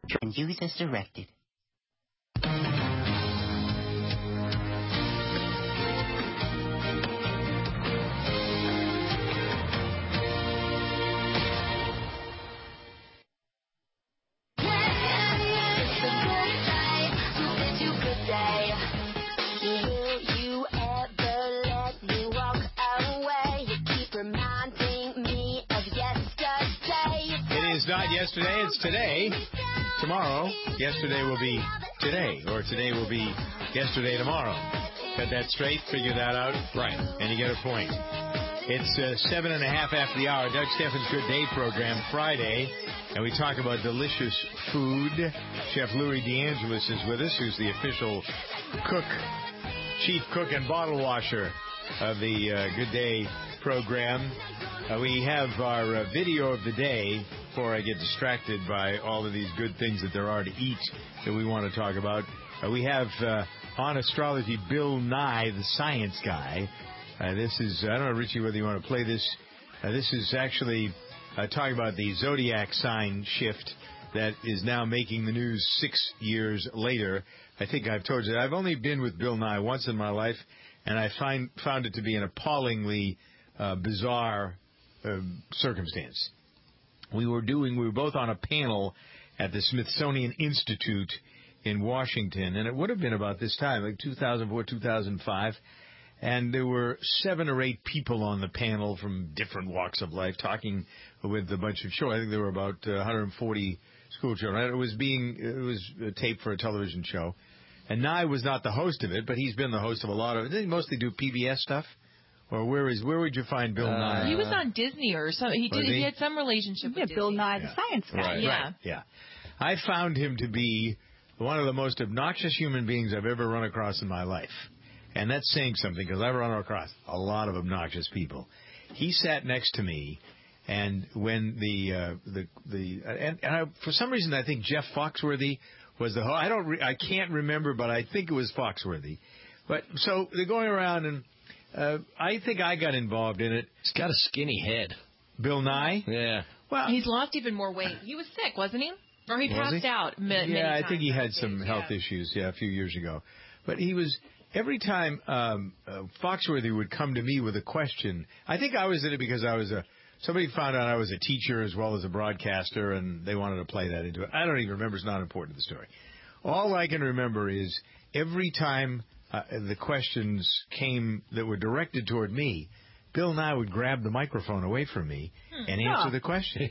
and use as directed. Not yesterday, it's today. Tomorrow, yesterday will be today, or today will be yesterday tomorrow. Got that straight? Figure that out? Right. And you get a point. It's 7:30 after the hour. Doug Steffens' Good Day program, Friday, and we talk about delicious food. Chef Louis DeAngelis is with us, who's the official cook, chief cook and bottle washer of the Good Day program. We have our video of the day before I get distracted by all of these good things that there are to eat that we want to talk about. We have on astrology Bill Nye, the science guy. This is, I don't know, Richie, whether you want to play this. This is actually talking about the zodiac sign shift that is now making the news 6 years later. I think I've told you that I've only been with Bill Nye once in my life, and I found it to be an appallingly bizarre circumstance. We were both on a panel at the Smithsonian Institute in Washington, and it would have been about this time, like 2004, 2005, and there were 7 or 8 people on the panel from different walks of life talking with a bunch of shows. I think there were about 140 school children. It was taped for a television show, and Nye was not the host of it, but he's been the host of a lot of it. Didn't he mostly do PBS stuff? Or where would you find Bill Nye? He was on Disney or something. He had some relationship with Disney. Bill Nye, the science guy. Right, yeah. Right, yeah. I found him to be one of the most obnoxious human beings I've ever run across in my life. And that's saying something, because I've run across a lot of obnoxious people. He sat next to me, and when for some reason I think Jeff Foxworthy was the host. I can't remember, but I think it was Foxworthy. But so they're going around, and I think I got involved in it. He's got a skinny head. Bill Nye? Yeah. Well, he's lost even more weight. He was sick, wasn't he? Or he passed out many times. I think he had some health issues, a few years ago. But he was, every time Foxworthy would come to me with a question, I think I was in it because somebody found out I was a teacher as well as a broadcaster, and they wanted to play that into it. I don't even remember. It's not important to the story. All I can remember is every time the questions came that were directed toward me, Bill Nye would grab the microphone away from me and answer the question.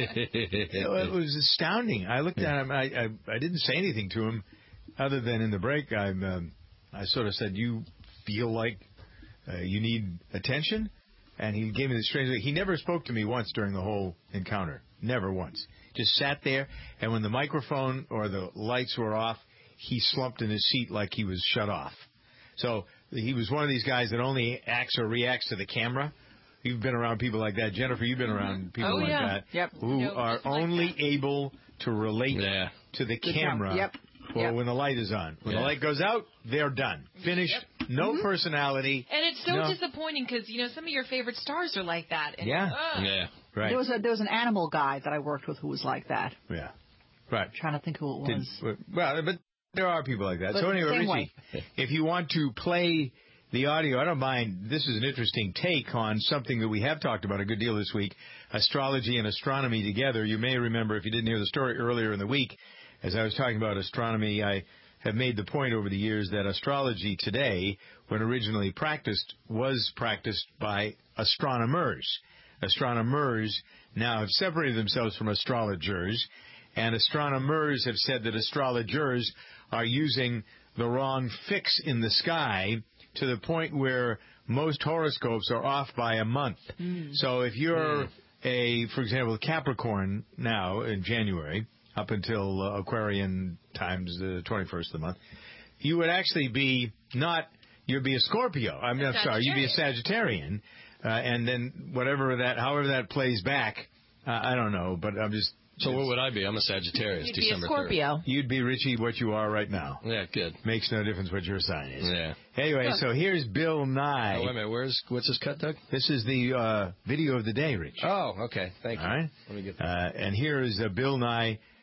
It was astounding. I looked at him. I didn't say anything to him other than in the break. I sort of said, "You feel like you need attention?" And he gave me the strange look. He never spoke to me once during the whole encounter. Never once. Just sat there, and when the microphone or the lights were off, he slumped in his seat like he was shut off. So he was one of these guys that only acts or reacts to the camera. You've been around people like that. Jennifer, you've been around people like that who are only able to relate to the camera when the light is on. When the light goes out, they're done. Finished. No personality. And it's so disappointing because, some of your favorite stars are like that. And, right. There was an animal guy that I worked with who was like that. Yeah. Right. I'm trying to think who it was. But there are people like that. But so anyway, Richie, if you want to play the audio, I don't mind. This is an interesting take on something that we have talked about a good deal this week, astrology and astronomy together. You may remember, if you didn't hear the story earlier in the week, as I was talking about astronomy, I have made the point over the years that astrology today, when originally practiced, was practiced by astronomers. Astronomers now have separated themselves from astrologers, and astronomers have said that astrologers are using the wrong fix in the sky to the point where most horoscopes are off by a month. So if you're for example, Capricorn now in January, up until Aquarian times the 21st of the month, you would actually be you'd be a Scorpio. I'm sorry, you'd be a Sagittarian. And then however that plays back, I don't know, but I'm just... So what would I be? I'm a Sagittarius. You'd be December a Scorpio. 3rd. You'd be, Richie, what you are right now. Yeah, good. Makes no difference what your sign is. Yeah. Anyway, so here's Bill Nye. Oh, wait a minute. What's this cut, Doug? This is the video of the day, Rich. Oh, okay. Thank you. All right. Let me get that. And here is Bill Nye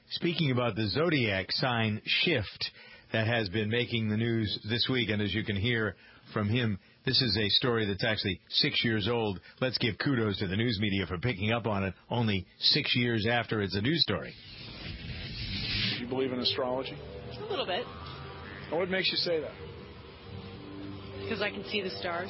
speaking about the zodiac sign shift that has been making the news this week, and as you can hear from him, this is a story that's actually 6 years old. Let's give kudos to the news media for picking up on it only 6 years after it's a news story. Do you believe in astrology? A little bit. And what makes you say that? Because I can see the stars.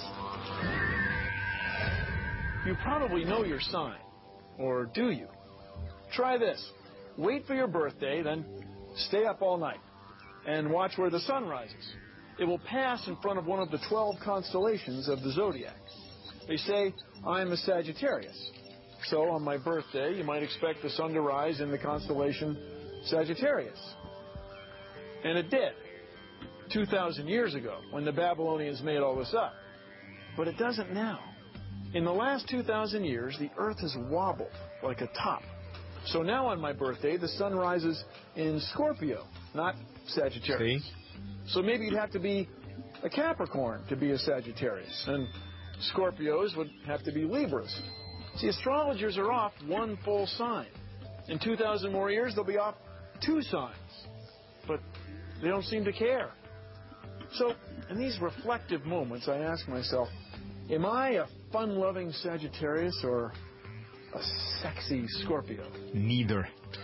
You probably know your sign. Or do you? Try this. Wait for your birthday, then stay up all night and watch where the sun rises. It will pass in front of one of the 12 constellations of the zodiac. They say I'm a Sagittarius. So on my birthday, you might expect the sun to rise in the constellation Sagittarius. And it did, 2,000 years ago, when the Babylonians made all this up. But it doesn't now. In the last 2,000 years, the Earth has wobbled like a top. So now on my birthday, the sun rises in Scorpio, not Sagittarius. See? So maybe you'd have to be a Capricorn to be a Sagittarius, and Scorpios would have to be Libras. See, astrologers are off one full sign. In 2,000 more years, they'll be off 2 signs. But they don't seem to care. So, in these reflective moments, I ask myself, am I a fun-loving Sagittarius or a sexy Scorpio? Neither.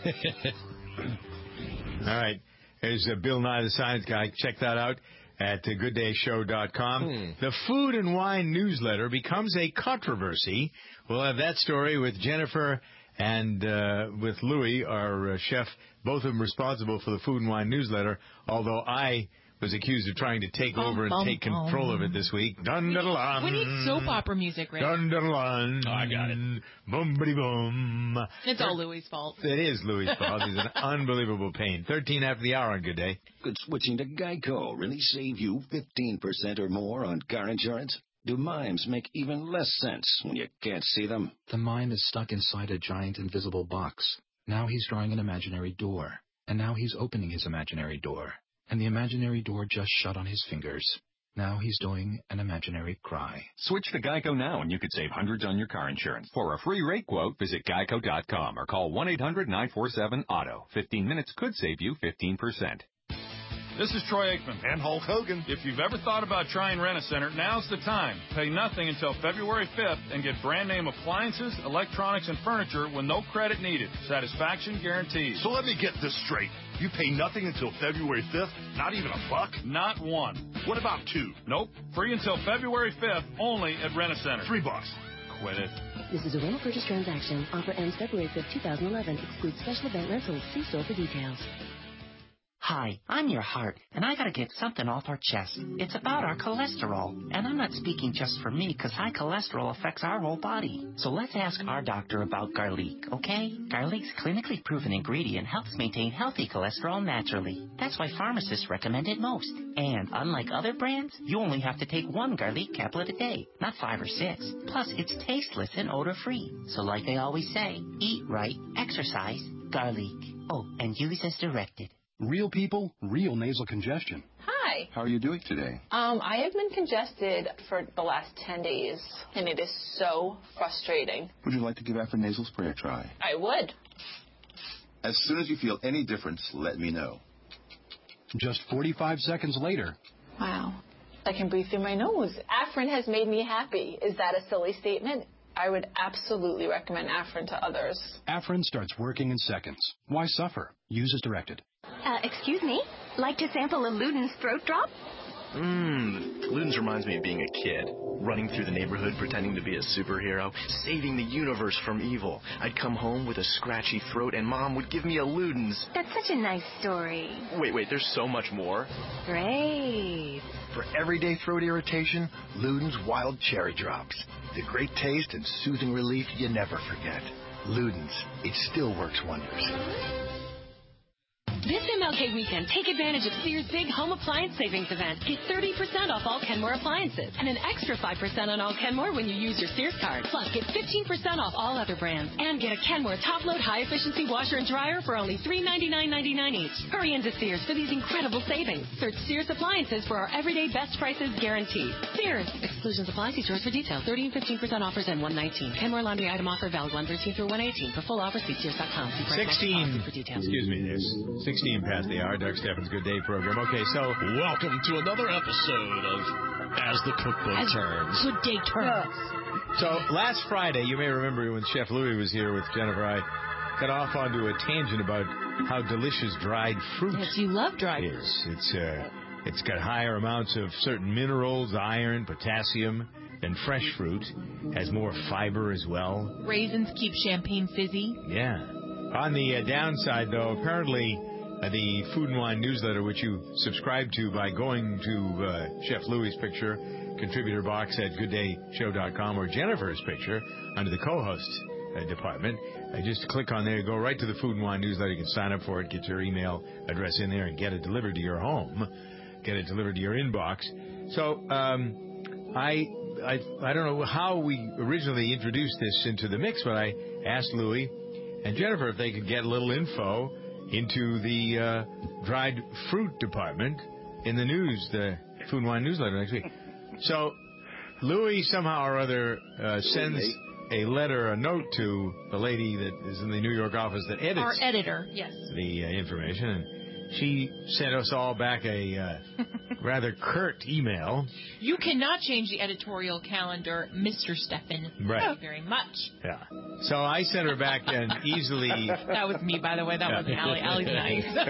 All right. There's Bill Nye the Science Guy. Check that out at gooddayshow.com. The Food and Wine newsletter becomes a controversy. We'll have that story with Jennifer and with Louis, our chef, both of them responsible for the Food and Wine newsletter, although I was accused of trying to take over and take control of it this week. Dun-da-da-lun. We need soap opera music, Rick. Dun-da-da-lun. Oh, I got it. Boom-bitty-boom. It's all Louis' fault. It is Louis' fault. He's an unbelievable pain. 13 after the hour on Good Day. Could switching to Geico really save you 15% or more on car insurance? Do mimes make even less sense when you can't see them? The mime is stuck inside a giant invisible box. Now he's drawing an imaginary door. And now he's opening his imaginary door. And the imaginary door just shut on his fingers. Now he's doing an imaginary cry. Switch to Geico now and you could save hundreds on your car insurance. For a free rate quote, visit geico.com or call 1-800-947-AUTO. 15 minutes could save you 15%. This is Troy Aikman. And Hulk Hogan. If you've ever thought about trying Rent-A-Center, now's the time. Pay nothing until February 5th and get brand name appliances, electronics, and furniture with no credit needed. Satisfaction guaranteed. So let me get this straight. You pay nothing until February 5th? Not even $1? Not one. What about 2? Nope. Free until February 5th only at Rent-A-Center. $3. Quit it. This is a rental purchase transaction. Offer ends February 5th, 2011. Excludes special event rentals. See store for details. Hi, I'm your heart, and I gotta get something off our chest. It's about our cholesterol, and I'm not speaking just for me, because high cholesterol affects our whole body. So let's ask our doctor about garlic, okay? Garlic's clinically proven ingredient helps maintain healthy cholesterol naturally. That's why pharmacists recommend it most. And unlike other brands, you only have to take 1 garlic caplet a day, not 5 or 6. Plus, it's tasteless and odor-free. So like I always say, eat right, exercise, garlic. Oh, and use as directed. Real people, real nasal congestion. Hi. How are you doing today? I have been congested for the last 10 days, and it is so frustrating. Would you like to give Afrin nasal spray a try? I would. As soon as you feel any difference, let me know. Just 45 seconds later. Wow. I can breathe through my nose. Afrin has made me happy. Is that a silly statement? I would absolutely recommend Afrin to others. Afrin starts working in seconds. Why suffer? Use as directed. Excuse me? Like to sample a Luden's throat drop? Luden's reminds me of being a kid, running through the neighborhood pretending to be a superhero, saving the universe from evil. I'd come home with a scratchy throat and Mom would give me a Luden's. That's such a nice story. Wait, there's so much more. Great. For everyday throat irritation, Luden's Wild Cherry Drops. The great taste and soothing relief you never forget. Luden's, it still works wonders. This MLK weekend, take advantage of Sears' big home appliance savings event. Get 30% off all Kenmore appliances and an extra 5% on all Kenmore when you use your Sears card. Plus, get 15% off all other brands and get a Kenmore top-load high-efficiency washer and dryer for only $399.99 each. Hurry into Sears for these incredible savings. Search Sears appliances for our everyday best prices guaranteed. Sears. Exclusions apply. See stores for details. 30 and 15% offers and 119. Kenmore laundry item offer valid 113 through 118. For full offer, see Sears.com. See price 16. for details. Excuse me. There's 16 past the hour. Doug Steffens' Good Day program. Okay, so welcome to another episode of As the Cookbook Turns. Good Day turns. So last Friday, you may remember when Chef Louis was here with Jennifer, I got off onto a tangent about how delicious dried fruit Yes, you love dried fruit. is. It's got higher amounts of certain minerals, iron, potassium, than fresh fruit. Has more fiber as well. Raisins keep champagne fizzy. Yeah. On the downside, though, apparently the Food and Wine newsletter, which you subscribe to by going to Chef Louis' picture, contributor box at GoodDayShow.com, or Jennifer's picture under the co-host department. Just click on there, go right to the Food and Wine newsletter. You can sign up for it, get your email address in there, and get it delivered to your home, get it delivered to your inbox. So I don't know how we originally introduced this into the mix, but I asked Louis and Jennifer if they could get a little info into the dried fruit department in the news, the Food and Wine newsletter next week. So Louis somehow or other sends a note to the lady that is in the New York office that edits our editor, yes, the information, and she sent us all back a rather curt email. You cannot change the editorial calendar, Mr. Steffen. Right. Thank you very much. Yeah. So I sent her back an easily... That was me, by the way. That wasn't Allie. Allie's nice. It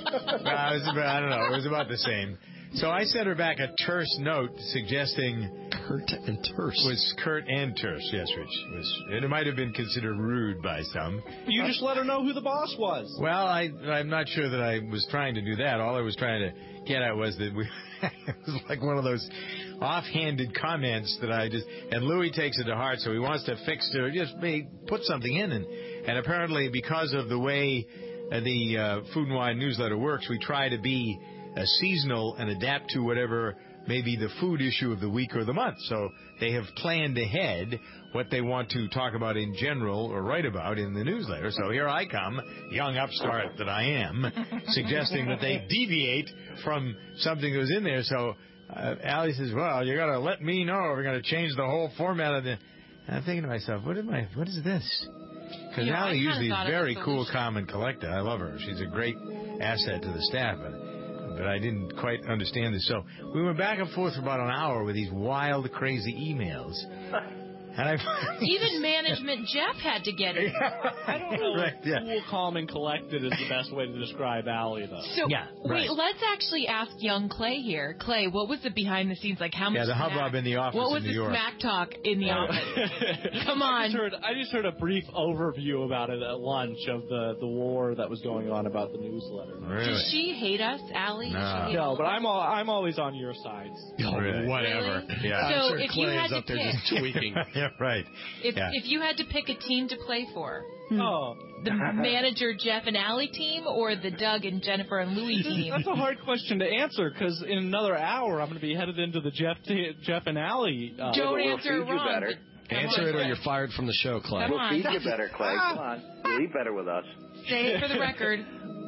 was about the same. So I sent her back a terse note suggesting... Curt and terse. Was curt and terse, yes, Rich. It might have been considered rude by some. You just let her know who the boss was. Well, I'm not sure that I was trying to do that. All I was trying to get at was that it was like one of those offhanded comments that and Louis takes it to heart, so he wants to put something in. And apparently because of the way the Food and Wine newsletter works, we try to be seasonal and adapt to whatever may be the food issue of the week or the month. So they have planned ahead what they want to talk about in general or write about in the newsletter. So here I come, young upstart that I am, suggesting that they deviate from something that was in there. So Allie says, well, you got to let me know if we're going to change the whole format of the... And I'm thinking to myself, what is this? Because Allie usually is very cool, calm, and collected. I love her. She's a great asset to the staff. But I didn't quite understand this. So we went back and forth for about an hour with these wild, crazy emails. And even management Jeff had to get it. I don't know. Right, cool, calm, and collected is the best way to describe Allie, though. So, wait, let's actually ask young Clay here. Clay, what was the behind the scenes like? How much? Yeah, the hubbub in the office. What was in New York? the smack talk in the office? Come on. I just heard a brief overview about it at lunch of the war that was going on about the newsletter. Really? Does she hate us, Allie? No, but I'm always on your side. Oh, really? Whatever. Really? Yeah. So I'm sure if Clay you had is to up there pick, just tweaking. Yeah, right. If you had to pick a team to play for, the manager Jeff and Allie team or the Doug and Jennifer and Louie team? That's a hard question to answer because in another hour I'm going to be headed into the Jeff and Allie. Don't answer it wrong. Answer it or you're fired from the show, Clay. We'll feed you better, Clay. Come on. You'll eat better with us. Say it for the record.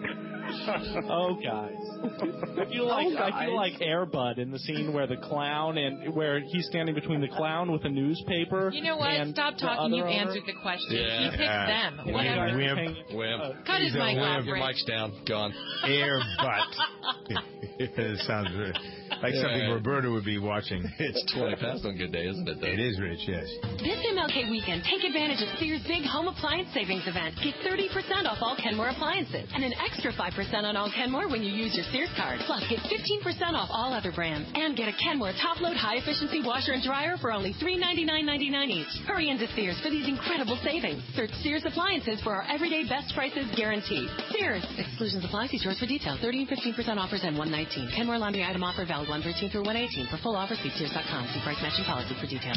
Oh, guys. I feel like Air Bud in the scene where the clown where he's standing between the clown with a newspaper. You know what? Stop talking. You answered the question. Yeah. He picked them. Whatever. Wimp. Cut his mic off. Your mic's down. Gone. Air Butt. It sounds like something Roberta would be watching. It's 20 past on Good Day, isn't it, though? It is, Rich, yes. This MLK weekend, take advantage of Sears' big home appliance savings event. Get 30% off all Kenmore appliances and an extra 5% on all Kenmore when you use your Sears card. Plus, get 15% off all other brands and get a Kenmore top-load high-efficiency washer and dryer for only $399.99 each. Hurry into Sears for these incredible savings. Search Sears appliances for our everyday best prices guaranteed. Sears. Exclusions apply. See stores for details. 30 and 15% offers and 119. Kenmore laundry item offer valid 113 through 118. For full offer, see Sears.com. See price matching policy for details.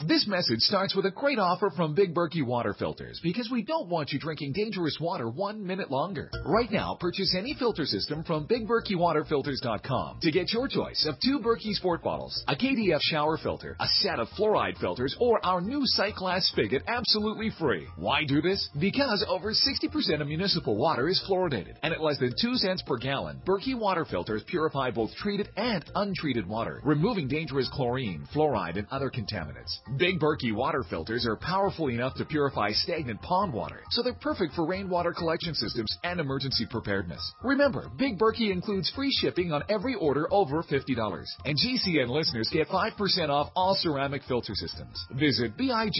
This message starts with a great offer from Big Berkey Water Filters because we don't want you drinking dangerous water 1 minute longer. Right now, purchase any filter system from BigBerkeyWaterFilters.com to get your choice of 2 Berkey Sport bottles, a KDF shower filter, a set of fluoride filters, or our new sight glass spigot absolutely free. Why do this? Because over 60% of municipal water is fluoridated, and at less than 2 cents per gallon, Berkey Water Filters purify both treated and untreated water, removing dangerous chlorine, fluoride, and other contaminants. Big Berkey Water Filters are powerful enough to purify stagnant pond water, so they're perfect for rainwater collection systems and emergency preparedness. Remember, Big Berkey includes free shipping on every order over $50, and GCN listeners get 5% off all ceramic filter systems. Visit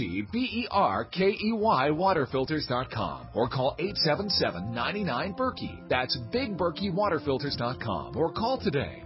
BigBerkeyWaterFilters.com or call 877-99-BERKEY. That's BigBerkeyWaterFilters.com or call today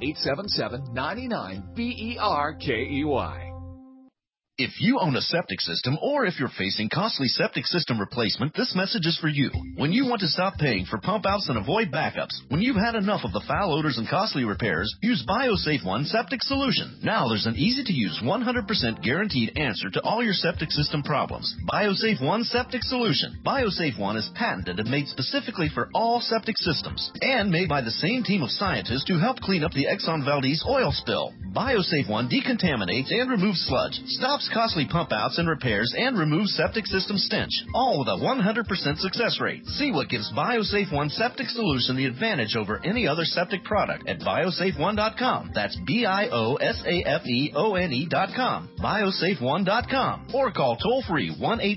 1-877-99-BERKEY. If you own a septic system or if you're facing costly septic system replacement, this message is for you. When you want to stop paying for pump outs and avoid backups, when you've had enough of the foul odors and costly repairs, use BioSafe One Septic Solution. Now there's an easy-to-use 100% guaranteed answer to all your septic system problems. BioSafe One Septic Solution. BioSafe One is patented and made specifically for all septic systems and made by the same team of scientists who helped clean up the Exxon Valdez oil spill. BioSafe One decontaminates and removes sludge, stops costly pump outs and repairs, and removes septic system stench, all with a 100% success rate. See what gives BioSafe One Septic Solution the advantage over any other septic product at biosafeone.com. That's BIOSAFEONE.com. biosafeone.com. Or call toll free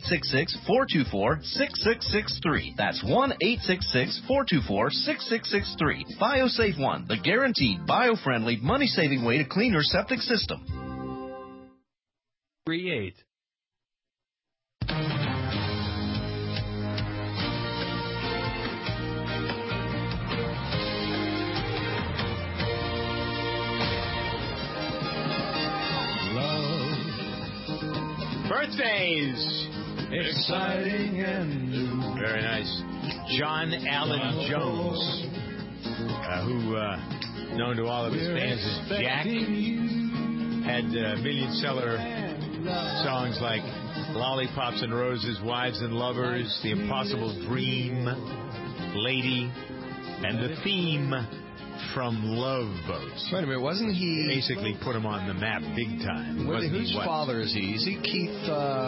1-866-424-6663. That's 1-866-424-6663. BioSafe One, the guaranteed bio-friendly, money-saving way to clean your septic system. Create. Birthdays! Exciting and new. Very nice. John Allen Jones, who, known to all of his fans as Jack, had million-seller songs like Lollipops and Roses, Wives and Lovers, The Impossible Dream, Lady, and the theme from Love Boats. Wait a minute, wasn't he... Basically put him on the map big time. Whose father is he? Is he Keith...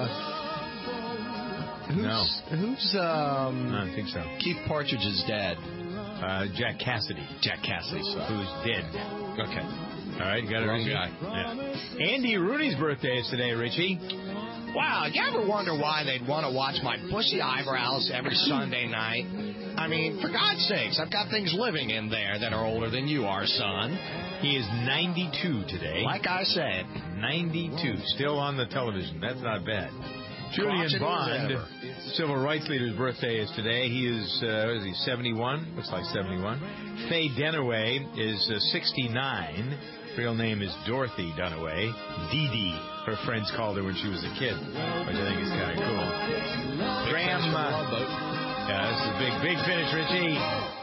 No. Who's... I don't think so. Keith Partridge's dad. Jack Cassidy. Jack Cassidy. Who's dead. Okay. All right, you got it. Wrong guy. Yeah. Andy Rooney's birthday is today, Richie. Wow, you ever wonder why they'd want to watch my bushy eyebrows every Sunday night? I mean, for God's sakes, I've got things living in there that are older than you are, son. He is 92 today. Like I said. 92. Still on the television. That's not bad. Julian Bond, civil rights leader's birthday is today. He is, 71? Looks like 71. Faye Dunaway is 69. Real name is Dorothy Dunaway. Dee Dee, her friends called her when she was a kid, which I think is kind of cool. Graham, this is a big finish, Richie.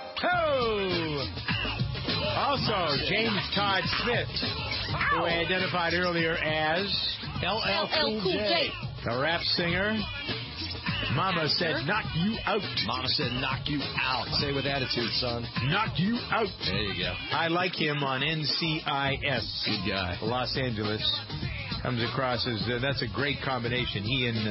Oh! Also, James Todd Smith, who I identified earlier as LL Cool J. The rap singer. Mama said, knock you out. Mama said, knock you out. Say it with attitude, son. Knock you out. There you go. I like him on NCIS. Good guy. Los Angeles. Comes across as, that's a great combination. He and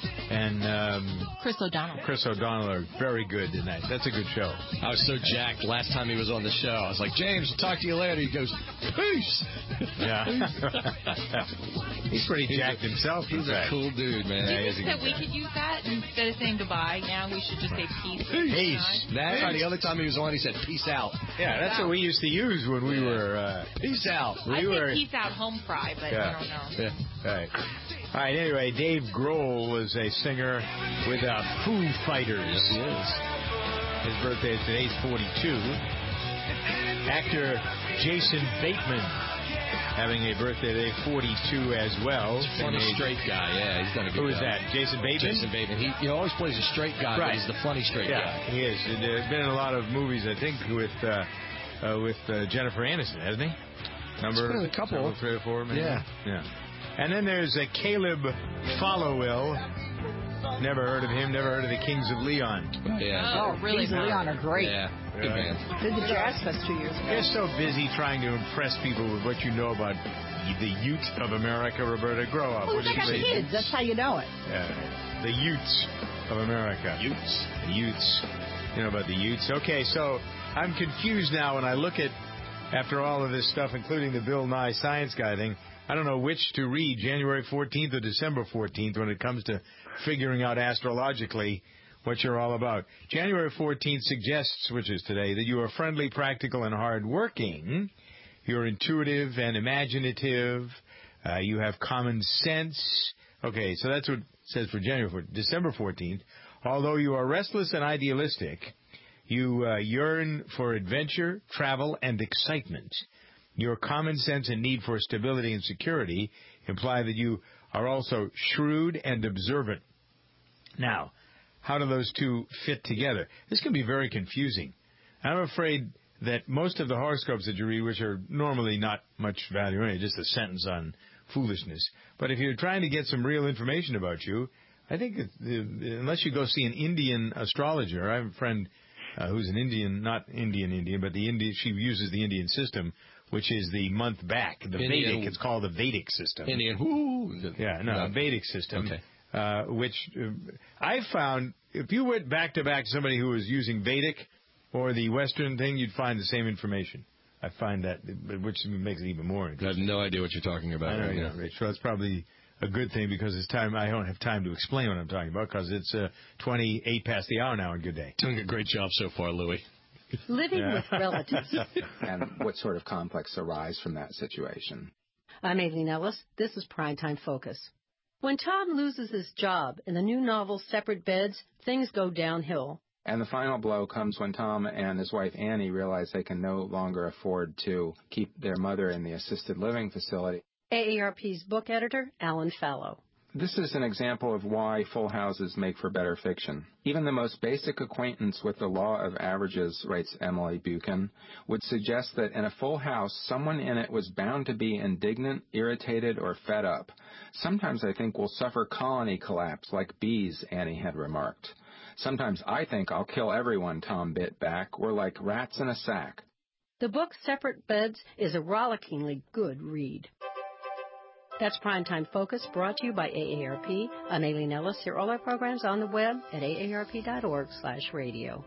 Chris O'Donnell. Chris O'Donnell are very good tonight. That's a good show. I was so jacked last time he was on the show. I was like, James, I'll talk to you later. He goes, peace. Yeah. He's pretty jacked himself. He's a cool dude, man. Do you think that we could use that instead of saying goodbye? Now we should just say peace. Peace. That's right. The other time he was on, he said, peace out. Yeah, that's what we used to use when we were... peace out. I say peace out home fry, but I don't know. Yeah. All right, anyway, Dave Grohl was a singer with Foo Fighters. Yes, he is. His birthday is today. He's 42. Actor Jason Bateman having a birthday today, 42 as well. Funny straight guy, yeah. He's done a good job. Who is that? Jason Bateman? Jason Bateman. He always plays a straight guy, right. But he's the funny straight guy. He is. And, been in a lot of movies, I think, with Jennifer Aniston, hasn't he? He's been in a couple. 3 or 4, maybe? Yeah. And then there's a Caleb Followill. Never heard of him. Never heard of the Kings of Leon. Yeah. Oh, really? Kings of Leon are great. Yeah. Good band. Did the Jazz Fest 2 years ago. You're so busy trying to impress people with what you know about the Utes of America, Roberta. Grow up. Well, What they did you got say? kids. That's how you know it. The Utes of America. Utes. The Utes. You know about the Utes? Okay, so I'm confused now when I look at, after all of this stuff, including the Bill Nye Science Guy thing, I don't know which to read, January 14th or December 14th, when it comes to figuring out astrologically what you're all about. January 14th suggests, which is today, that you are friendly, practical, and hardworking. You're intuitive and imaginative. You have common sense. Okay, so that's what it says for January 14th. December 14th, although you are restless and idealistic, you yearn for adventure, travel, and excitement. Your common sense and need for stability and security imply that you are also shrewd and observant. Now, how do those two fit together? This can be very confusing. I'm afraid that most of the horoscopes that you read, which are normally not much value, just a sentence on foolishness, but if you're trying to get some real information about you, I think unless you go see an Indian astrologer, I have a friend who's an Indian, not Indian, but she uses the Indian system, which is the month back, the Vedic. It's called the Vedic system. Vedic system. Okay. Which I found, if you went back to back to somebody who was using Vedic or the Western thing, you'd find the same information. I find that, which makes it even more interesting. I have no idea what you're talking about. I know, Rich. So that's probably a good thing because it's time. I don't have time to explain what I'm talking about because it's 28 past the hour now. And good day. Doing a great job so far, Louie. Living with relatives. And what sort of conflicts arise from that situation? I'm Aileen Ellis. This is Primetime Focus. When Tom loses his job in the new novel Separate Beds, things go downhill. And the final blow comes when Tom and his wife Annie realize they can no longer afford to keep their mother in the assisted living facility. AARP's book editor, Alan Fallow. This is an example of why full houses make for better fiction. Even the most basic acquaintance with the law of averages, writes Emily Buchan, would suggest that in a full house, someone in it was bound to be indignant, irritated, or fed up. Sometimes I think we'll suffer colony collapse like bees, Annie had remarked. Sometimes I think I'll kill everyone, Tom bit back. We're like rats in a sack. The book Separate Beds is a rollickingly good read. That's Primetime Focus, brought to you by AARP. I'm Aileen Ellis. Hear all our programs on the web at aarp.org/radio.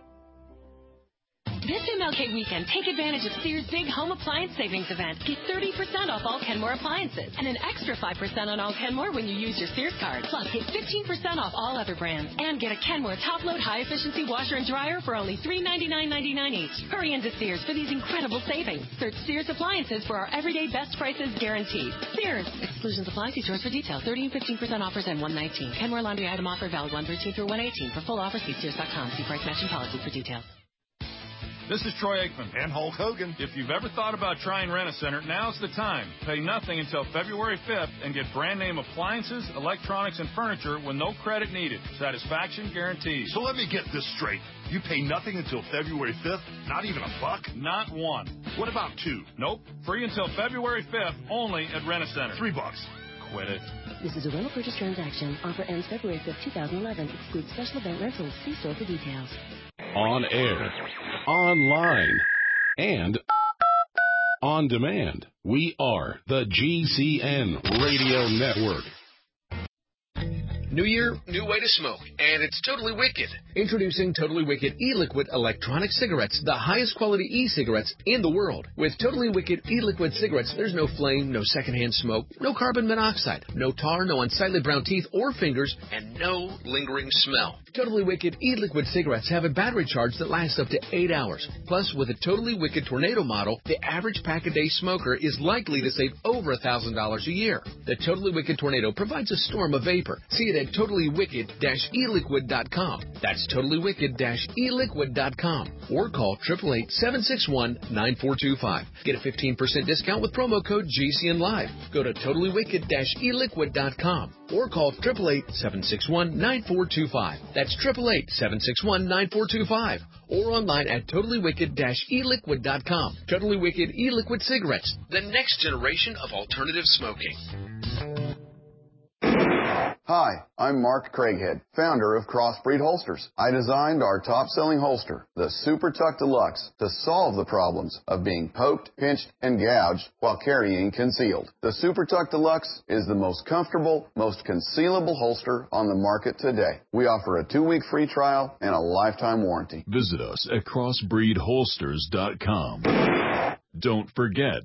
This MLK weekend, take advantage of Sears' big home appliance savings event. Get 30% off all Kenmore appliances and an extra 5% on all Kenmore when you use your Sears card. Plus, get 15% off all other brands and get a Kenmore top-load high-efficiency washer and dryer for only $399.99 each. Hurry into Sears for these incredible savings. Search Sears appliances for our everyday best prices guaranteed. Sears. Exclusions apply. See stores for details. 30 and 15% offers and 119. Kenmore laundry item offer valid 113 through 118. For full offer, see Sears.com. See price matching policy for details. This is Troy Aikman. And Hulk Hogan. If you've ever thought about trying Rent-A-Center, now's the time. Pay nothing until February 5th and get brand name appliances, electronics, and furniture with no credit needed. Satisfaction guaranteed. So let me get this straight. You pay nothing until February 5th? Not even $1? Not one. What about 2? Nope. Free until February 5th only at Rent-A-Center. $3. Quit it. This is a rental purchase transaction. Offer ends February 5th, 2011. Excludes special event rentals. See store for details. On air, online, and on demand. We are the GCN Radio Network. New year, new way to smoke, and it's totally wicked. Introducing Totally Wicked e-liquid electronic cigarettes, the highest quality e-cigarettes in the world. With Totally Wicked e-liquid cigarettes, there's no flame, no secondhand smoke, no carbon monoxide, no tar, no unsightly brown teeth or fingers, and no lingering smell. Totally Wicked e-liquid cigarettes have a battery charge that lasts up to 8 hours. Plus, with a Totally Wicked Tornado model, the average pack-a-day smoker is likely to save over $1,000 a year. The Totally Wicked Tornado provides a storm of vapor. See it at TotallyWicked-eLiquid.com. That's TotallyWicked-eLiquid.com. Or call 888-761-9425. Get a 15% discount with promo code GCNLive. Go to TotallyWicked-eLiquid.com. Or call 888-761-9425. That's 888-761-9425. Or online at TotallyWicked-eLiquid.com. Totally Wicked e-liquid cigarettes, the next generation of alternative smoking. Hi, I'm Mark Craighead, founder of Crossbreed Holsters. I designed our top-selling holster, the Super Tuck Deluxe, to solve the problems of being poked, pinched, and gouged while carrying concealed. The Super Tuck Deluxe is the most comfortable, most concealable holster on the market today. We offer a 2-week free trial and a lifetime warranty. Visit us at crossbreedholsters.com. Don't forget,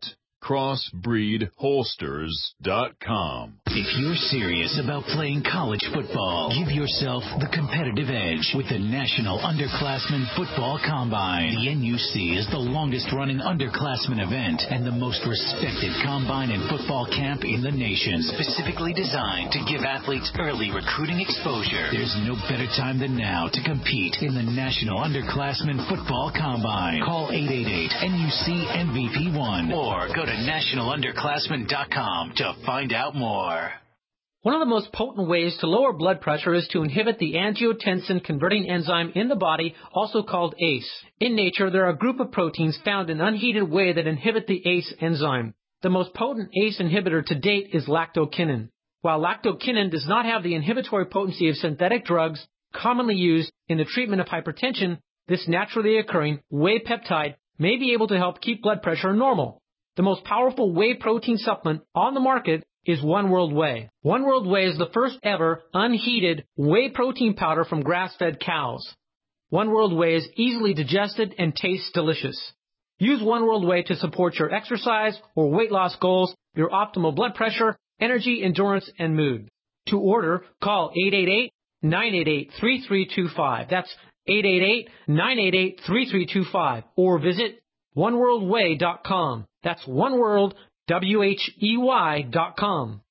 crossbreedholsters.com. If you're serious about playing college football, give yourself the competitive edge with the National Underclassmen Football Combine. The NUC is the longest-running underclassmen event and the most respected combine and football camp in the nation, specifically designed to give athletes early recruiting exposure. There's no better time than now to compete in the National Underclassmen Football Combine. Call 888-NUC-MVP1 or go to nationalunderclassmen.com to find out more. One of the most potent ways to lower blood pressure is to inhibit the angiotensin-converting enzyme in the body, also called ACE. In nature, there are a group of proteins found in unheated whey that inhibit the ACE enzyme. The most potent ACE inhibitor to date is lactokinnin. While lactokinnin does not have the inhibitory potency of synthetic drugs commonly used in the treatment of hypertension, this naturally occurring whey peptide may be able to help keep blood pressure normal. The most powerful whey protein supplement on the market is One World Whey. One World Whey is the first ever unheated whey protein powder from grass-fed cows. One World Whey is easily digested and tastes delicious. Use One World Whey to support your exercise or weight loss goals, your optimal blood pressure, energy, endurance, and mood. To order, call 888-988-3325. That's 888-988-3325. Or visit oneworldwhey.com. That's oneworld, WHEY.com.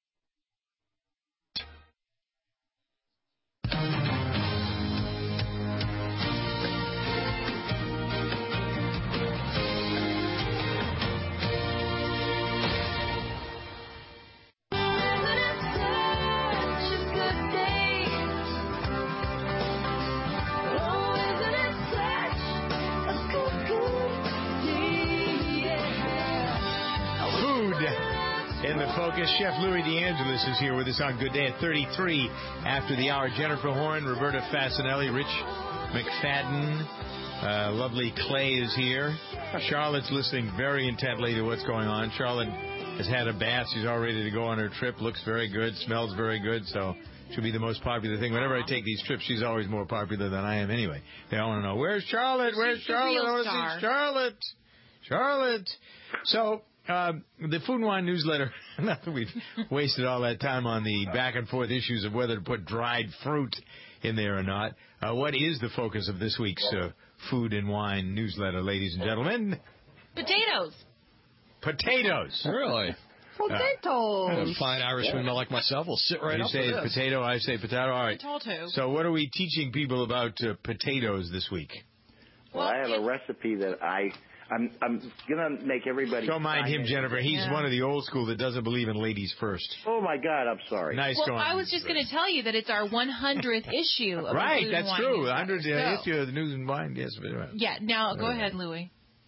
In the focus, Chef Louis DeAngelis is here with us on Good Day at 33 after the hour. Jennifer Horn, Roberta Fasinelli, Rich McFadden, lovely Clay is here. Charlotte's listening very intently to what's going on. Charlotte has had a bath. She's all ready to go on her trip. Looks very good, smells very good, so she'll be the most popular thing. Whenever I take these trips, she's always more popular than I am anyway. They all want to know, where's Charlotte? Where's Charlotte? I want to see Charlotte. Charlotte. So... the Food and Wine newsletter, not that we've wasted all that time on the back and forth issues of whether to put dried fruit in there or not. What is the focus of this week's Food and Wine newsletter, ladies and gentlemen? Potatoes. Potatoes. Really? Potatoes. A fine Irishman like myself will sit right up for this. You say potato, I say potato. All right. Potato. So what are we teaching people about potatoes this week? Well, I have a recipe that I'm going to make everybody... Don't mind him, Jennifer. He's one of the old school that doesn't believe in ladies first. Oh, my God, I'm sorry. Nice well, going. I was just going to tell you that it's our 100th issue of right, the Food that's and true. Wine 100th issue of the News and Wine. Yes. Yeah, now go ahead, Louis.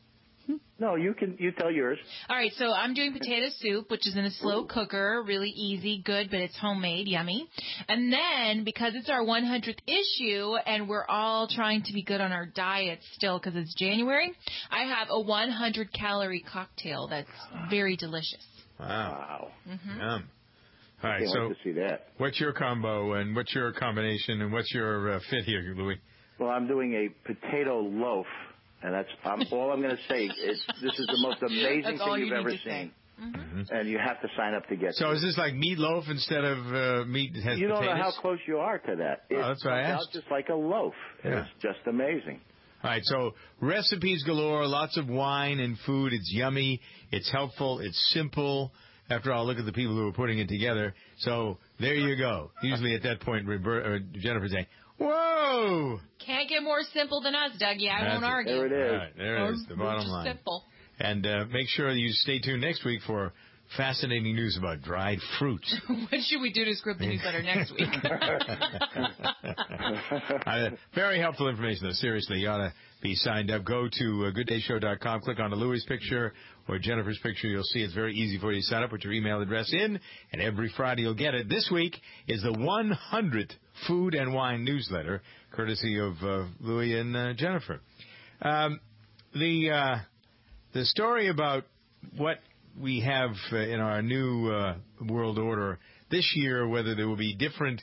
No, you tell yours. All right, so I'm doing potato soup, which is in a slow cooker, really easy, good, but it's homemade, yummy. And then, because it's our 100th issue, and we're all trying to be good on our diet still because it's January, I have a 100-calorie cocktail that's very delicious. Wow. Mm-hmm. Yum. All right, Can't so wait to see that. What's your combo, and what's your combination, and what's your fit here, Louis? Well, I'm doing a potato loaf. And all I'm going to say is this is the most amazing thing you've ever seen. Mm-hmm. And you have to sign up to get So is this like meatloaf instead of meat that has You don't potatoes? know how close you are to that. That's what I asked. It's just like a loaf. Yeah. It's just amazing. All right, so recipes galore, lots of wine and food. It's yummy. It's helpful. It's simple. After all, look at the people who are putting it together. So there you go. Usually at that point, Jennifer's saying, whoa! Can't get more simple than us, Dougie. I won't argue. There it is. All right, there it is, the bottom line. Simple. And make sure you stay tuned next week for fascinating news about dried fruit. What should we do to script the newsletter next week? Very helpful information, though. Seriously, you ought to be signed up. Go to gooddayshow.com, click on the Louis picture or Jennifer's picture. You'll see it's very easy for you to sign up. Put your email address in, and every Friday you'll get it. This week is the 100th Food and Wine newsletter, courtesy of Louis and Jennifer. The story about what we have in our new world order this year, whether there will be different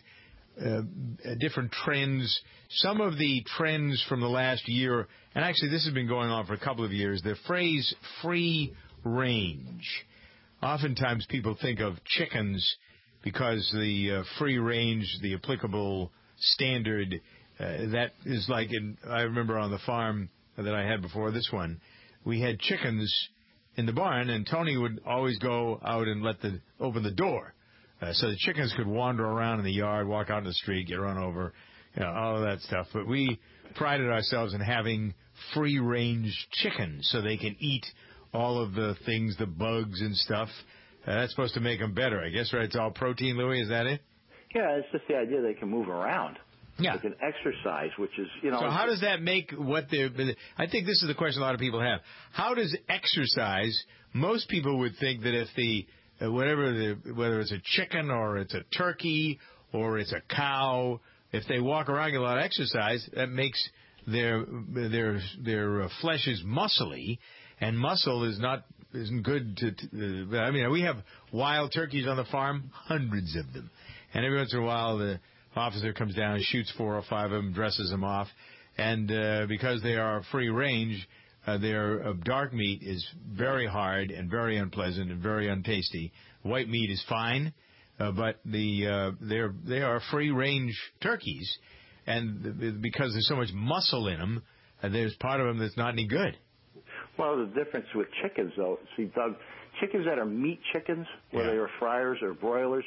trends. Some of the trends from the last year, and actually this has been going on for a couple of years, the phrase free range. Oftentimes people think of chickens because the free range, the applicable standard, that is like I remember on the farm that I had before this one, we had chickens in the barn, and Tony would always go out and open the door so the chickens could wander around in the yard, walk out in the street, get run over, all of that stuff. But we prided ourselves in having free-range chickens so they can eat all of the things, the bugs and stuff. That's supposed to make them better, I guess, right? It's all protein, Louis, is that it? Yeah, it's just the idea they can move around. Yeah. They can exercise, which is, So how does that make I think this is the question a lot of people have. How does exercise, most people would think that if whether it's a chicken or it's a turkey or it's a cow, if they walk around and get a lot of exercise, that makes their flesh is muscly, and muscle isn't good to we have wild turkeys on the farm, hundreds of them. And every once in a while the officer comes down and shoots 4 or 5 of them, dresses them off, and because they are free range, their dark meat is very hard and very unpleasant and very untasty. White meat is fine, but they are free range turkeys, and because there's so much muscle in them, there's part of them that's not any good. Well, the difference with chickens, though, see, Doug, chickens that are meat chickens, whether they are fryers or broilers,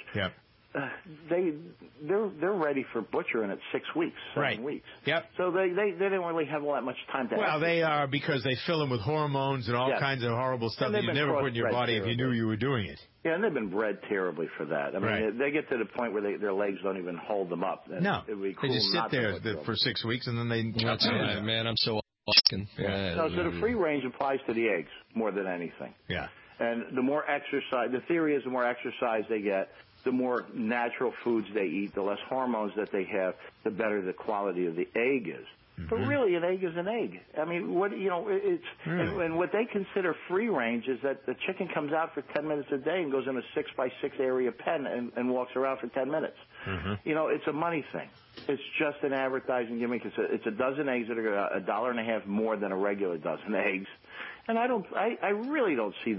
they're ready for butchering at 6 weeks, 7 weeks. Yep. So they don't really have all that much time to. Well, they are, because they fill them with hormones and all kinds of horrible stuff that you never put in your body if you knew you were doing it. Yeah, and they've been bred terribly for that. I mean, they get to the point where their legs don't even hold them up. No, they just sit there for 6 weeks and then they. That's right, man. I'm so. So the free range applies to the eggs more than anything. Yeah. And the more exercise, the theory is the more exercise they get, the more natural foods they eat, the less hormones that they have, the better the quality of the egg is. Mm-hmm. But really, an egg is an egg. I mean, and what they consider free range is that the chicken comes out for 10 minutes a day and goes in a 6x6 area pen and walks around for 10 minutes. Mm-hmm. It's a money thing. It's just an advertising gimmick. It's a dozen eggs that are $1.50 more than a regular dozen eggs. And I really don't see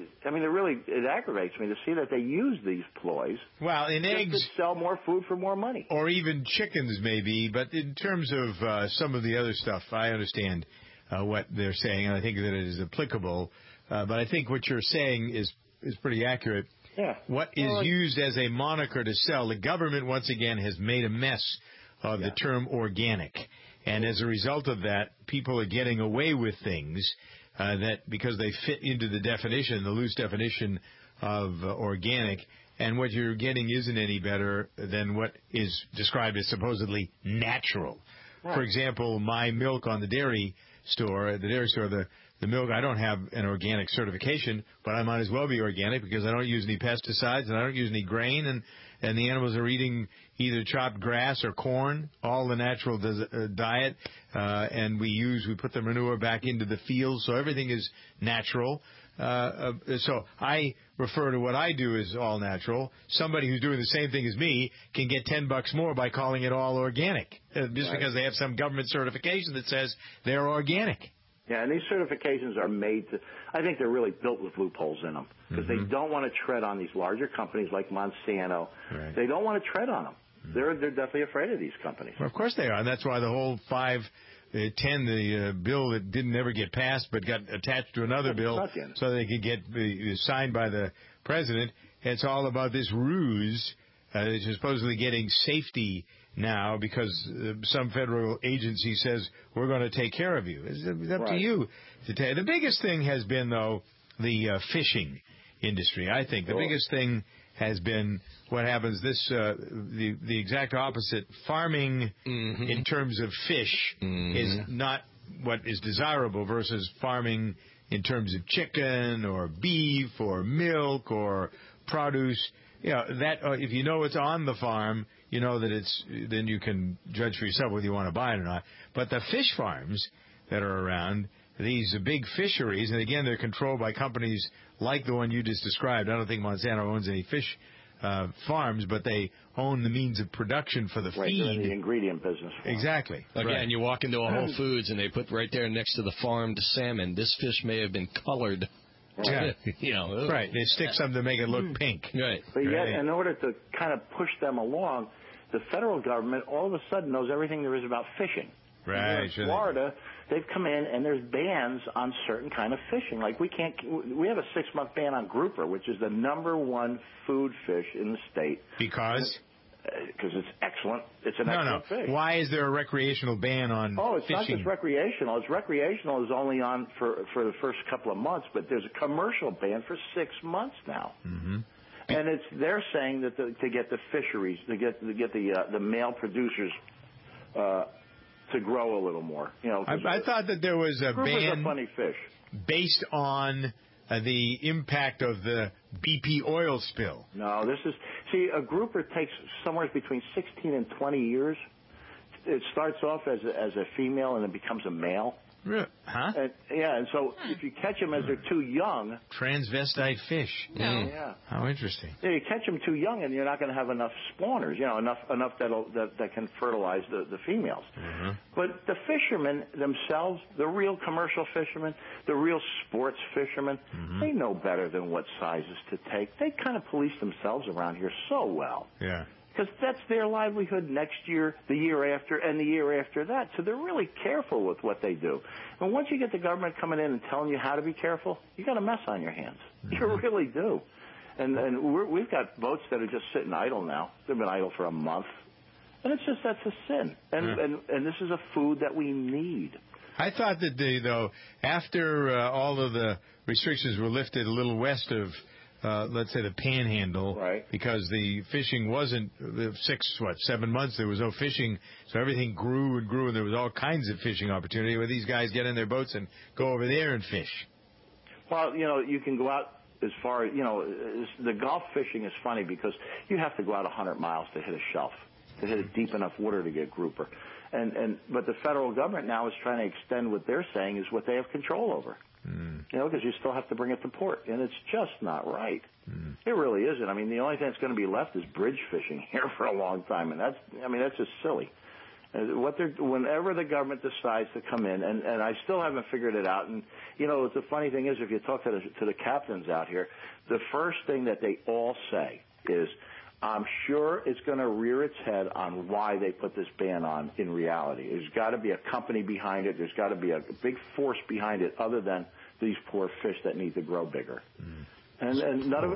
it aggravates me to see that they use these ploys. Well, in eggs, to sell more food for more money. Or even chickens, maybe. But in terms of some of the other stuff, I understand what they're saying, and I think that it is applicable. But I think what you're saying is pretty accurate. Yeah. What is used as a moniker to sell, the government, once again, has made a mess of the term organic. And as a result of that, people are getting away with things that because they fit into the definition, the loose definition of organic, and what you're getting isn't any better than what is described as supposedly natural. Right. For example, my milk on the dairy store, the milk, I don't have an organic certification, but I might as well be organic because I don't use any pesticides and I don't use any grain, and the animals are eating either chopped grass or corn, all the natural diet, and we put the manure back into the field, so everything is natural. So I refer to what I do as all natural. Somebody who's doing the same thing as me can get $10 more by calling it all organic, just because they have some government certification that says they're organic. Yeah, and these certifications are made to, I think they're really built with loopholes in them because they don't want to tread on these larger companies like Monsanto. Right. They don't want to tread on them. They're definitely afraid of these companies. Well, of course they are, and that's why the whole 510, the bill that didn't ever get passed but got attached to another bill so they could get signed by the president. It's all about this ruse that is supposedly getting safety now because some federal agency says we're going to take care of you. It's up to you to take. The biggest thing has been, though, the fishing industry. I think the biggest thing has been what happens the exact opposite. Farming in terms of fish is not what is desirable versus farming in terms of chicken or beef or milk or produce. That if you know it's on the farm, you know that then you can judge for yourself whether you want to buy it or not. But the fish farms that are around, these big fisheries, and again, they're controlled by companies like the one you just described. I don't think Monsanto owns any fish farms, but they own the means of production for the feed. They're in the ingredient business. Exactly. Again, you walk into a Whole Foods and they put right there next to the farmed salmon, this fish may have been colored. Yeah. Right. They stick something to make it look pink. Right. But yet, in order to kind of push them along, the federal government all of a sudden knows everything there is about fishing. Right. In Florida, they've come in and there's bans on certain kind of fishing. Like we have a 6-month ban on grouper, which is the #1 food fish in the state. Because it's excellent. It's an excellent fish. Why is there a recreational ban on fishing? Oh, it's not just recreational. It's recreational is only on for the first couple of months, but there's a commercial ban for 6 months now. Mm-hmm. And they're saying that to get the fisheries, to get the male producers to grow a little more. I thought that there was a ban are funny fish based on the impact of the BP oil spill. No, a grouper takes somewhere between 16 and 20 years. It starts off as a female and it becomes a male. Huh? And so if you catch them as they're too young... Transvestite fish. No. Yeah. How interesting. Yeah, you catch them too young and you're not going to have enough spawners, enough that can fertilize the females. Mm-hmm. But the fishermen themselves, the real commercial fishermen, the real sports fishermen, they know better than what sizes to take. They kind of police themselves around here so well. Yeah. Because that's their livelihood next year, the year after, and the year after that. So they're really careful with what they do. And once you get the government coming in and telling you how to be careful, you got a mess on your hands. You really do. And we've got boats that are just sitting idle now. They've been idle for a month. And that's a sin. And this is a food that we need. I thought that after all of the restrictions were lifted a little west of let's say the Panhandle, right? Because the fishing wasn't 7 months. There was no fishing, so everything grew and grew, and there was all kinds of fishing opportunity where these guys get in their boats and go over there and fish. Well, you can go out as far as the Gulf fishing is funny because you have to go out 100 miles to hit a shelf, to hit a deep enough water to get grouper, but the federal government now is trying to extend what they're saying is what they have control over. Because you still have to bring it to port, and it's just not right. It really isn't. I mean, the only thing that's going to be left is bridge fishing here for a long time, and that's just silly. Whenever the government decides to come in, and I still haven't figured it out. And the funny thing is, if you talk to the captains out here, the first thing that they all say is, I'm sure it's going to rear its head on why they put this ban on in reality. There's got to be a company behind it. There's got to be a big force behind it other than these poor fish that need to grow bigger. And none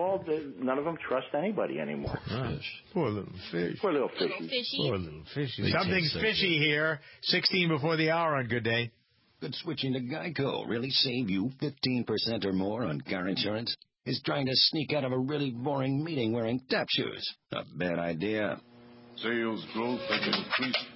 of them trust anybody anymore. Poor little fish. Poor little fishies. Poor little fishies. Something's fishy here. 16 before the hour on Good Day. Could switching to Geico really save you 15% or more on car insurance? Is trying to sneak out of a really boring meeting wearing tap shoes a bad idea? Sales growth has increased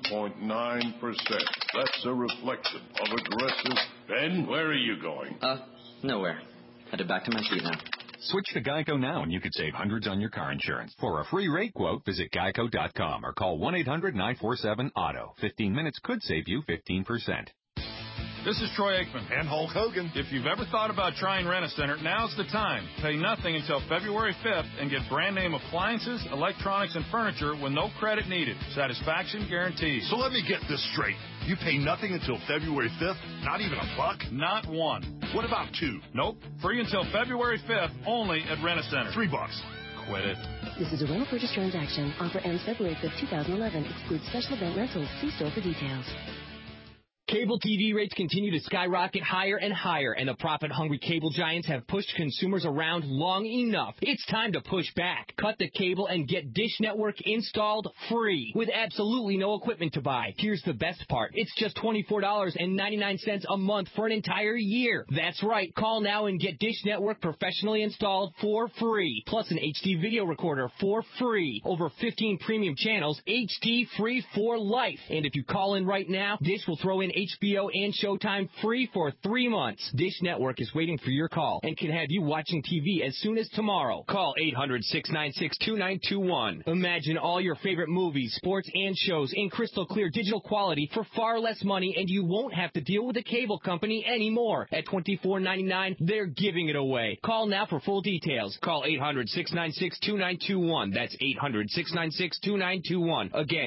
2.9%. That's a reflection of aggressive... Ben, where are you going? Nowhere. Headed back to my seat now. Switch to Geico now and you could save hundreds on your car insurance. For a free rate quote, visit geico.com or call 1-800-947-AUTO. 15 minutes could save you 15%. This is Troy Aikman. And Hulk Hogan. If you've ever thought about trying Rent-A-Center, now's the time. Pay nothing until February 5th and get brand name appliances, electronics, and furniture with no credit needed. Satisfaction guaranteed. So let me get this straight. You pay nothing until February 5th? Not even a buck? Not one. What about two? Nope. Free until February 5th only at Rent-A-Center. $3. Quit it. This is a rental purchase transaction. Offer ends February 5th, 2011. Excludes special event rentals. See store for details. Cable TV rates continue to skyrocket higher and higher, and the profit-hungry cable giants have pushed consumers around long enough. It's time to push back. Cut the cable and get Dish Network installed free with absolutely no equipment to buy. Here's the best part. It's just $24.99 a month for an entire year. That's right. Call now and get Dish Network professionally installed for free. Plus an HD video recorder for free. Over 15 premium channels, HD free for life. And if you call in right now, Dish will throw in HBO and Showtime free for 3 months. Dish Network is waiting for your call and can have you watching TV as soon as tomorrow. Call 800-696-2921. Imagine all your favorite movies, sports, and shows in crystal clear digital quality for far less money, and you won't have to deal with a cable company anymore. At $24.99, they're giving it away. Call now for full details. Call 800-696-2921. That's 800-696-2921. Again,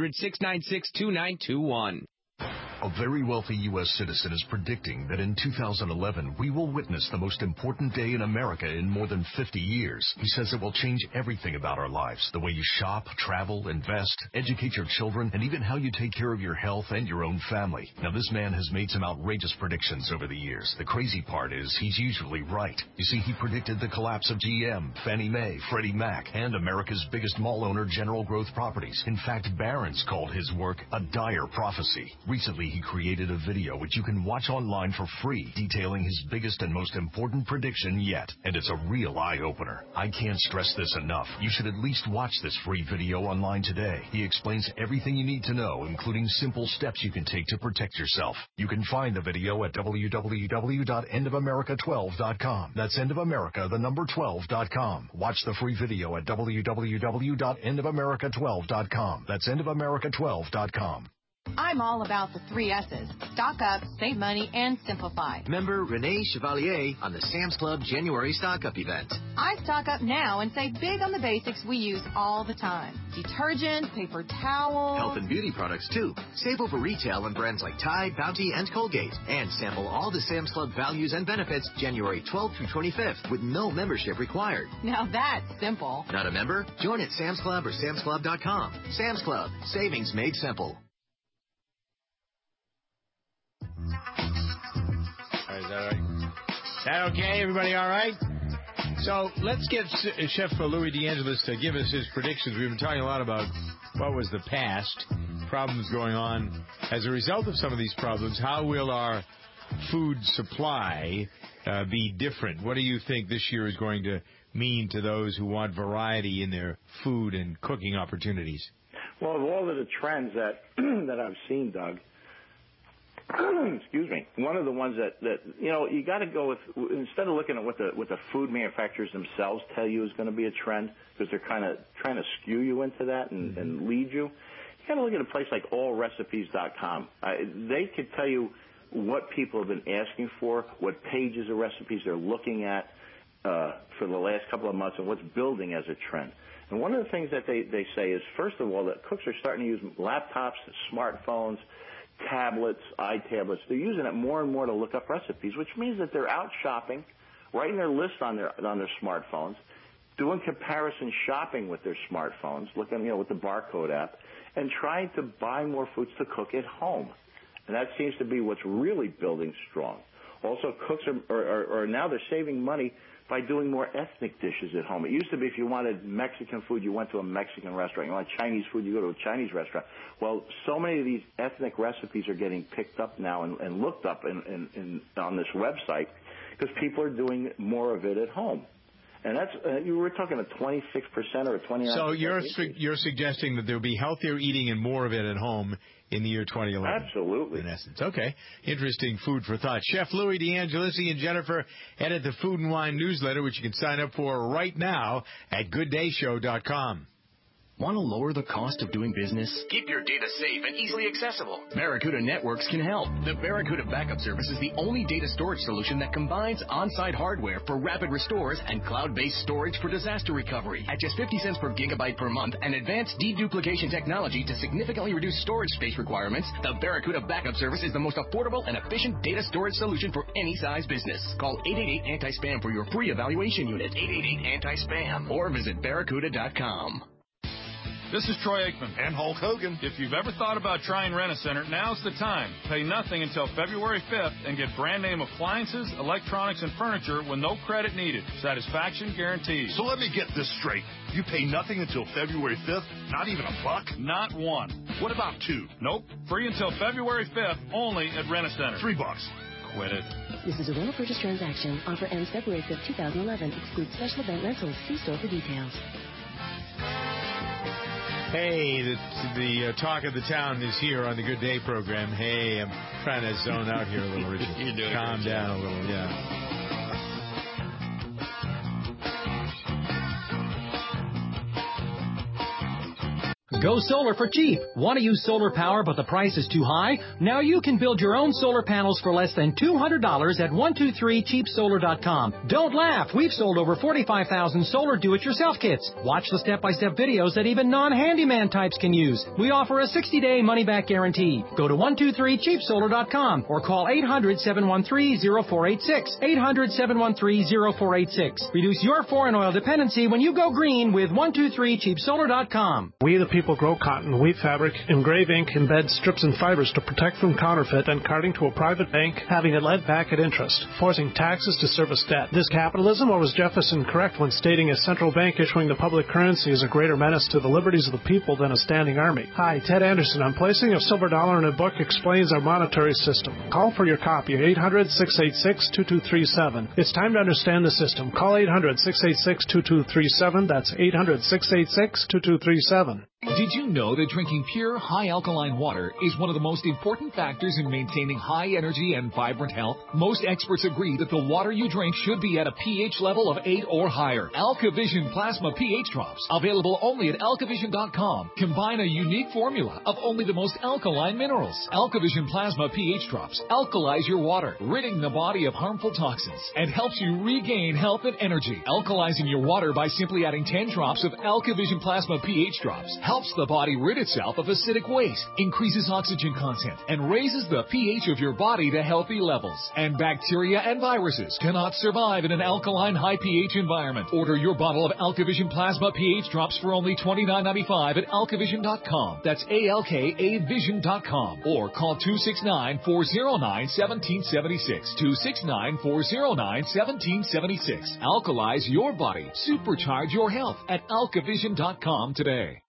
800-696-2921. A very wealthy U.S. citizen is predicting that in 2011, we will witness the most important day in America in more than 50 years. He says it will change everything about our lives, the way you shop, travel, invest, educate your children, and even how you take care of your health and your own family. Now, this man has made some outrageous predictions over the years. The crazy part is he's usually right. You see, he predicted the collapse of GM, Fannie Mae, Freddie Mac, and America's biggest mall owner, General Growth Properties. In fact, Barron's called his work a dire prophecy. Recently, he created a video which you can watch online for free, detailing his biggest and most important prediction yet. And it's a real eye-opener. I can't stress this enough. You should at least watch this free video online today. He explains everything you need to know, including simple steps you can take to protect yourself. You can find the video at www.endofamerica12.com. That's endofamerica, the number 12.com. Watch the free video at www.endofamerica12.com. That's endofamerica12.com. I'm all about the 3 S's. Stock up, save money, and simplify. Member Renee Chevalier on the Sam's Club January Stock Up event. I stock up now and save big on the basics we use all the time. Detergent, paper towels. Health and beauty products, too. Save over retail on brands like Tide, Bounty, and Colgate. And sample all the Sam's Club values and benefits January 12th through 25th with no membership required. Now that's simple. Not a member? Join at Sam's Club or samsclub.com. Sam's Club. Savings made simple. Is that all right? That okay? Everybody all right? So let's get Chef Louis DeAngelis to give us his predictions. We've been talking a lot about what was the past, problems going on. As a result of some of these problems, how will our food supply be different? What do you think this year is going to mean to those who want variety in their food and cooking opportunities? Well, of all of the trends that I've seen, Doug, excuse me, one of the ones that you got to go with, instead of looking at what the food manufacturers themselves tell you is going to be a trend, because they're kind of trying to skew you into that and lead you. You got to look at a place like allrecipes.com. They could tell you what people have been asking for, what pages of recipes they're looking at for the last couple of months, and what's building as a trend. And one of the things that they say is, first of all, that cooks are starting to use laptops, smartphones, tablets, iTablets. They're using it more and more to look up recipes, which means that they're out shopping, writing their lists on their smartphones, doing comparison shopping with their smartphones, looking with the barcode app, and trying to buy more foods to cook at home. And that seems to be what's really building strong. Also, cooks are now they're saving money by doing more ethnic dishes at home. It used to be if you wanted Mexican food, you went to a Mexican restaurant. You want Chinese food, you go to a Chinese restaurant. Well, so many of these ethnic recipes are getting picked up now and looked up on this website because people are doing more of it at home. And that's you were talking a 26% or a 29%. So you're suggesting that there will be healthier eating and more of it at home in the year 2011. Absolutely. In essence. Okay. Interesting food for thought. Chef Louis DeAngelis and Jennifer edit the Food and Wine newsletter, which you can sign up for right now at GoodDayShow.com. Want to lower the cost of doing business? Keep your data safe and easily accessible. Barracuda Networks can help. The Barracuda Backup Service is the only data storage solution that combines on-site hardware for rapid restores and cloud-based storage for disaster recovery. At just 50 cents per gigabyte per month and advanced deduplication technology to significantly reduce storage space requirements, the Barracuda Backup Service is the most affordable and efficient data storage solution for any size business. Call 888-ANTI-SPAM for your free evaluation unit. 888-ANTI-SPAM or visit barracuda.com. This is Troy Aikman. And Hulk Hogan. If you've ever thought about trying Rent-A-Center, now's the time. Pay nothing until February 5th and get brand name appliances, electronics, and furniture with no credit needed. Satisfaction guaranteed. So let me get this straight. You pay nothing until February 5th? Not even a buck? Not one. What about two? Nope. Free until February 5th only at Rent-A-Center. $3. Quit it. This is a rental purchase transaction. Offer ends February 5th, 2011. Excludes special event rentals. See store for details. Hey, the talk of the town is here on the Good Day program. Hey, I'm trying to zone out here a little, Richard. You're doing Calm down a little, yeah. Go solar for cheap. Want to use solar power but the price is too high? Now you can build your own solar panels for less than $200 at 123cheapsolar.com. Don't laugh. We've sold over 45,000 solar do-it-yourself kits. Watch the step-by-step videos that even non-handyman types can use. We offer a 60-day money-back guarantee. Go to 123cheapsolar.com or call 800-713-0486. 800-713-0486. Reduce your foreign oil dependency when you go green with 123cheapsolar.com. We the people grow cotton, weave fabric, engrave ink, embed strips and fibers to protect from counterfeit and carting to a private bank, having it led back at interest, forcing taxes to service debt. This capitalism, or was Jefferson correct when stating a central bank issuing the public currency is a greater menace to the liberties of the people than a standing army? Hi, Ted Anderson. I'm placing a silver dollar in a book explains our monetary system. Call for your copy at 800-686-2237. It's time to understand the system. Call 800-686-2237. That's 800-686-2237. Did you know that drinking pure, high-alkaline water is one of the most important factors in maintaining high energy and vibrant health? Most experts agree that the water you drink should be at a pH level of 8 or higher. AlkaVision Plasma pH Drops, available only at alkavision.com, combine a unique formula of only the most alkaline minerals. AlkaVision Plasma pH Drops alkalize your water, ridding the body of harmful toxins, and helps you regain health and energy. Alkalizing your water by simply adding 10 drops of AlkaVision Plasma pH Drops helps the body rid itself of acidic waste, increases oxygen content, and raises the pH of your body to healthy levels. And bacteria and viruses cannot survive in an alkaline high pH environment. Order your bottle of AlkaVision Plasma pH Drops for only $29.95 at alkavision.com. That's ALKAvision.com. Or call 269-409-1776. 269-409-1776. Alkalize your body. Supercharge your health at alkavision.com today.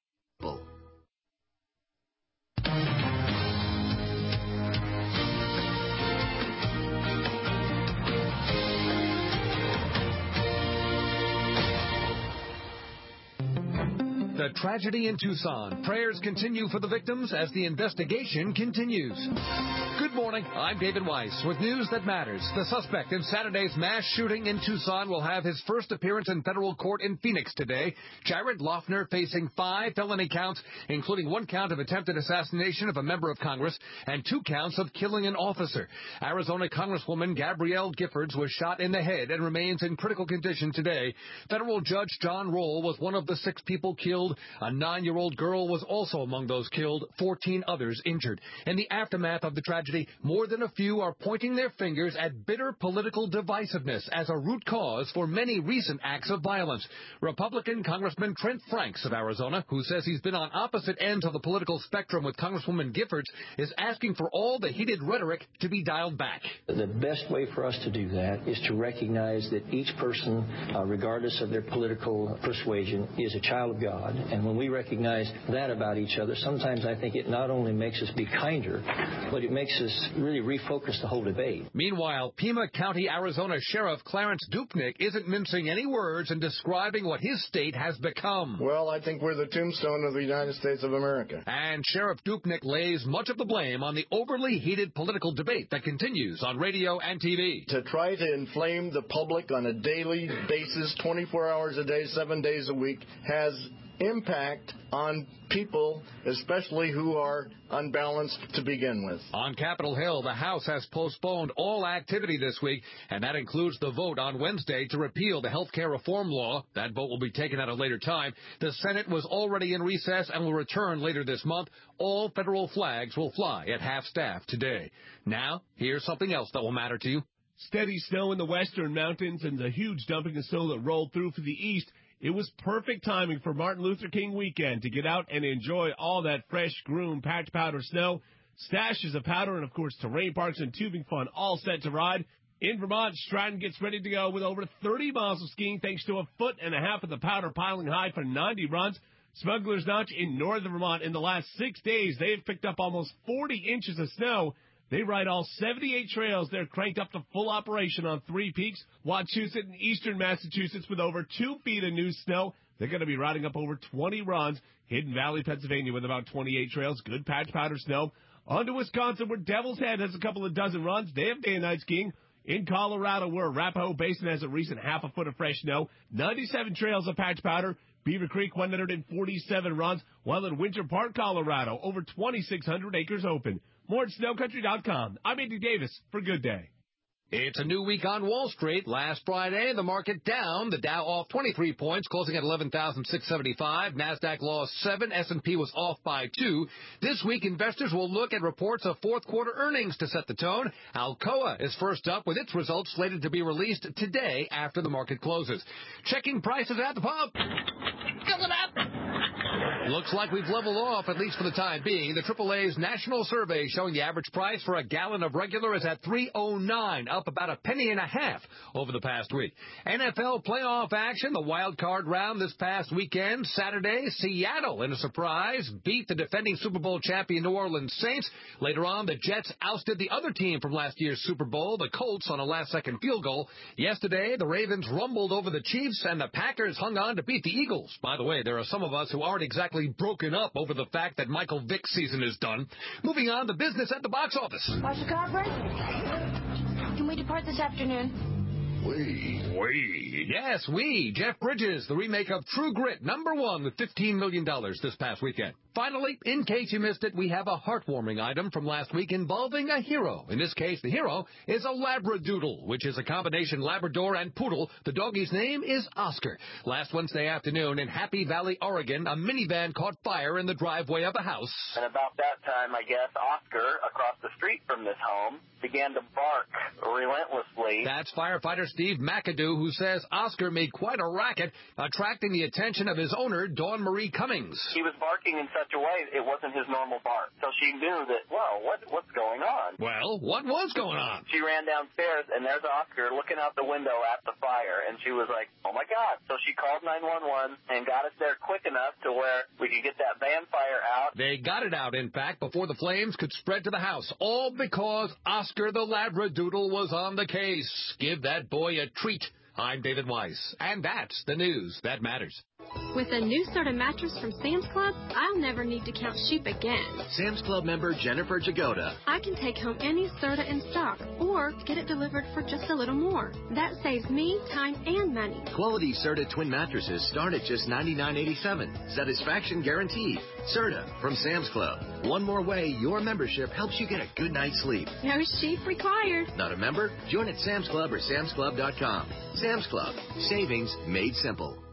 The tragedy in Tucson. Prayers continue for the victims as the investigation continues. Good morning. I'm David Weiss with news that matters. The suspect in Saturday's mass shooting in Tucson will have his first appearance in federal court in Phoenix today. Jared Loughner facing 5 felony counts, including 1 count of attempted assassination of a member of Congress and 2 counts of killing an officer. Arizona Congresswoman Gabrielle Giffords was shot in the head and remains in critical condition today. Federal Judge John Roll was one of the 6 people killed. A 9-year-old girl was also among those killed, 14 others injured. In the aftermath of the tragedy, more than a few are pointing their fingers at bitter political divisiveness as a root cause for many recent acts of violence. Republican Congressman Trent Franks of Arizona, who says he's been on opposite ends of the political spectrum with Congresswoman Giffords, is asking for all the heated rhetoric to be dialed back. The best way for us to do that is to recognize that each person, regardless of their political persuasion, is a child of God. And when we recognize that about each other, sometimes I think it not only makes us be kinder, but it makes us really refocus the whole debate. Meanwhile, Pima County, Arizona Sheriff Clarence Dupnick isn't mincing any words in describing what his state has become. Well, I think we're the tombstone of the United States of America. And Sheriff Dupnick lays much of the blame on the overly heated political debate that continues on radio and TV. To try to inflame the public on a daily basis, 24 hours a day, 7 days a week, has impact on people, especially who are unbalanced to begin with. On Capitol Hill, the House has postponed all activity this week, and that includes the vote on Wednesday to repeal the health care reform law. That vote will be taken at a later time. The Senate was already in recess and will return later this month. All federal flags will fly at half-staff today. Now, here's something else that will matter to you. Steady snow in the western mountains and the huge dumping of snow that rolled through for the east It was perfect timing for Martin Luther King weekend to get out and enjoy all that fresh, groomed, patch powder snow, stashes of powder, and, of course, terrain parks and tubing fun all set to ride. In Vermont, Stratton gets ready to go with over 30 miles of skiing thanks to 1.5 foot of the powder piling high for 90 runs. Smuggler's Notch in northern Vermont, in the last 6 days, they have picked up almost 40 inches of snow. They ride all 78 trails. They're cranked up to full operation on 3 peaks. Wachusett and eastern Massachusetts with over 2 feet of new snow. They're going to be riding up over 20 runs. Hidden Valley, Pennsylvania with about 28 trails. Good patch powder snow. On to Wisconsin, where Devil's Head has a couple of dozen runs. They have day and night skiing. In Colorado, where Arapahoe Basin has a recent 1/2 foot of fresh snow. 97 trails of patch powder. Beaver Creek, 147 runs. While in Winter Park, Colorado, over 2,600 acres open. More at snowcountry.com. I'm Andy Davis for Good Day. It's a new week on Wall Street. Last Friday, the market down. The Dow off 23 points, closing at 11,675. NASDAQ lost 7. S&P was off by 2. This week, investors will look at reports of fourth quarter earnings to set the tone. Alcoa is first up with its results slated to be released today after the market closes. Checking prices at the pump. Coming up. Looks like we've leveled off, at least for the time being. The AAA's national survey showing the average price for a gallon of regular is at $3.09, up about 1.5 pennies over the past week. NFL playoff action, the wild card round this past weekend. Saturday, Seattle, in a surprise, beat the defending Super Bowl champion New Orleans Saints. Later on, the Jets ousted the other team from last year's Super Bowl, the Colts, on a last-second field goal. Yesterday, the Ravens rumbled over the Chiefs, and the Packers hung on to beat the Eagles. By the way, there are some of us who aren't exactly broken up over the fact that Michael Vick's season is done. Moving on to business at the box office. Watch the conference? Can we depart this afternoon? We. Yes, we. Jeff Bridges, the remake of True Grit, #1 with $15 million this past weekend. Finally, in case you missed it, we have a heartwarming item from last week involving a hero. In this case, the hero is a Labradoodle, which is a combination Labrador and Poodle. The doggie's name is Oscar. Last Wednesday afternoon in Happy Valley, Oregon, a minivan caught fire in the driveway of a house. And about that time, I guess, Oscar, across the street from this home, began to bark relentlessly. That's firefighter Steve McAdoo, who says Oscar made quite a racket, attracting the attention of his owner, Dawn Marie Cummings. He was barking in such a way it wasn't his normal bark. So she knew that, well, what's going on? Well, what was going on? She ran downstairs, and there's Oscar looking out the window at the fire, and she was like, oh, my God. So she called 911 and got us there quick enough to where we could get that van fire out. They got it out, in fact, before the flames could spread to the house, all because Oscar the Labradoodle was on the case. Give that boy a treat. I'm David Weiss, and that's the news that matters. With a new Serta mattress from Sam's Club, I'll never need to count sheep again. Sam's Club member Jennifer Jagoda. I can take home any Serta in stock or get it delivered for just a little more. That saves me time and money. Quality Serta twin mattresses start at just $99.87. Satisfaction guaranteed. Serta from Sam's Club. One more way your membership helps you get a good night's sleep. No sheep required. Not a member? Join at Sam's Club or samsclub.com. Sam's Club. Savings made simple.